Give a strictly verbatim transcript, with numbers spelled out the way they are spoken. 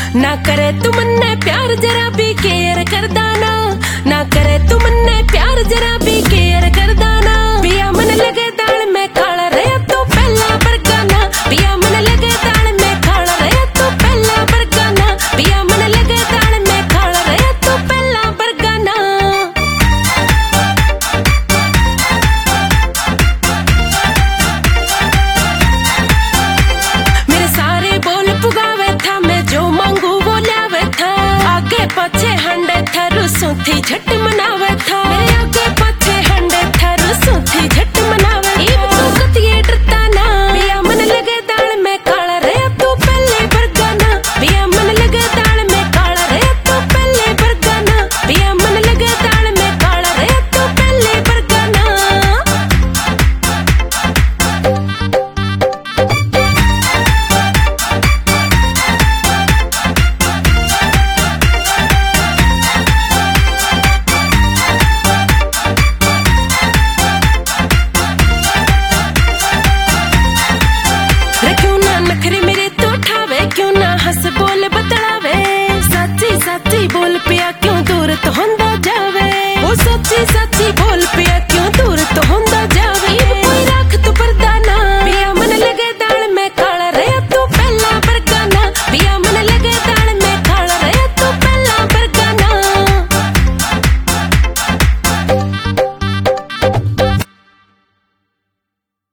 ना करे तुमने प्यार जरा भी केयर कर दाना, ना करे तुमने प्यार जरा भी केयर कर दाना। पिया मन लगे दाल में खाला रे तो पहला बरगाना, पिया मन लगे दाल में खाला रे तो पहला बरगाना, पिया मन लगे दाल में खाला रे तो पहला बरगाना। मेरे सारे बोल पुगावे था, मैं जो मांगू वो लावे था, आगे पीछे हंडे था रुसों थी झट मनावे था, मेरे आगे पीछे हंडे था रुसों थी झट मनावे। इब तो कतिये डरता ना, पिया मन लगे दाल में काला रे तो पहले बरगाना, पिया मन लगे दाल में काला रे तो पहले बरगाना, पिया मन लगे दाल में काला रे तो पहले बरगाना। क्यों ना नखरे मेरे तो ठावे, क्यों ना हंस बोल बता